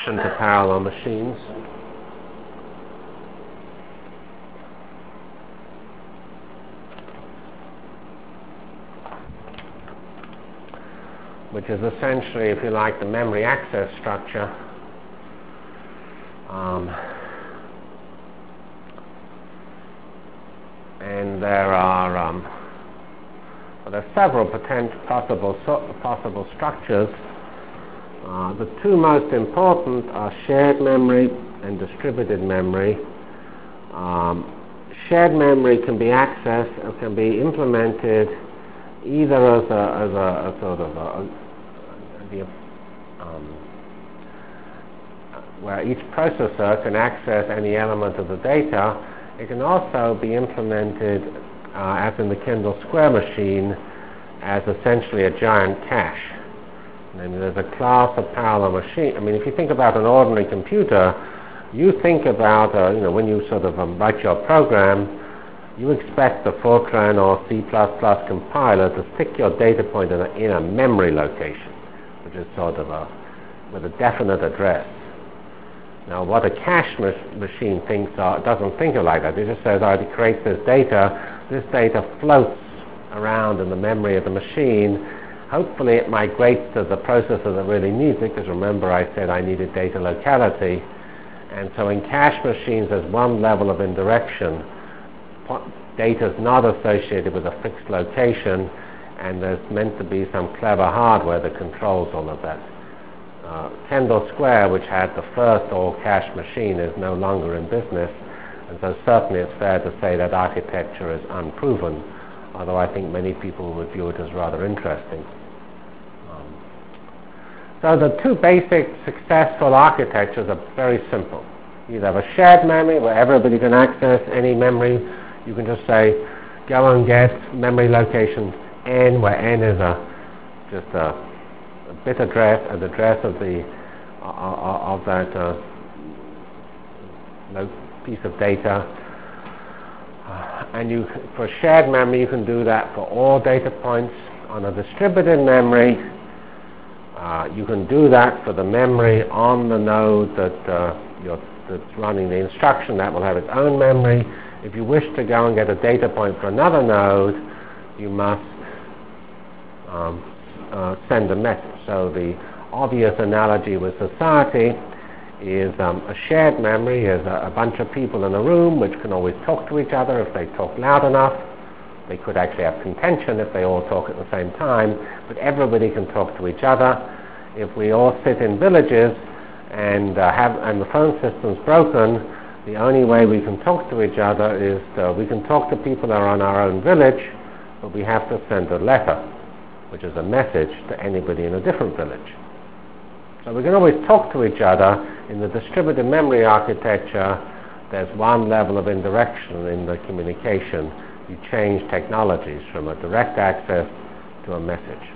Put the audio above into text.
introduction to parallel machines. Which is essentially, if you like, the memory access structure. And there are several possible structures. The two most important are shared memory and distributed memory. Shared memory can be accessed or can be implemented either as a sort of where each processor can access any element of the data. It can also be implemented, as in the Kendall Square machine, as essentially a giant cache. And there's a class of parallel machine. I mean, if you think about an ordinary computer, you think about, when you sort of write your program, you expect the Fortran or C++ compiler to stick your data point in a memory location, which is sort of with a definite address. Now, what a cache machine doesn't think of like that. It just says, it creates this data. This data floats around in the memory of the machine. Hopefully, it migrates to the processor that really needs it, because remember I said I needed data locality. And so in cache machines, there's one level of indirection. Data is not associated with a fixed location, and there's meant to be some clever hardware that controls all of that. Kendall Square, which had the first all-cache machine, is no longer in business, and so certainly it's fair to say that architecture is unproven, although I think many people would view it as rather interesting. So the two basic successful architectures are very simple. You have a shared memory where everybody can access any memory. You can just say, go and get memory location n, where n is just a bit address, an address of that piece of data. And for shared memory, you can do that for all data points. On a distributed memory, you can do that for the memory on the node that's running the instruction. That will have its own memory. If you wish to go and get a data point for another node, you must send a message. So the obvious analogy with society is a shared memory is a bunch of people in a room which can always talk to each other if they talk loud enough. They could actually have contention if they all talk at the same time, but everybody can talk to each other. If we all sit in villages and the phone system's broken, the only way we can talk to each other is we can talk to people that are on our own village, but we have to send a letter, which is a message to anybody in a different village. So we can always talk to each other. In the distributed memory architecture, there's one level of indirection in the communication. You change technologies from a direct access to a message.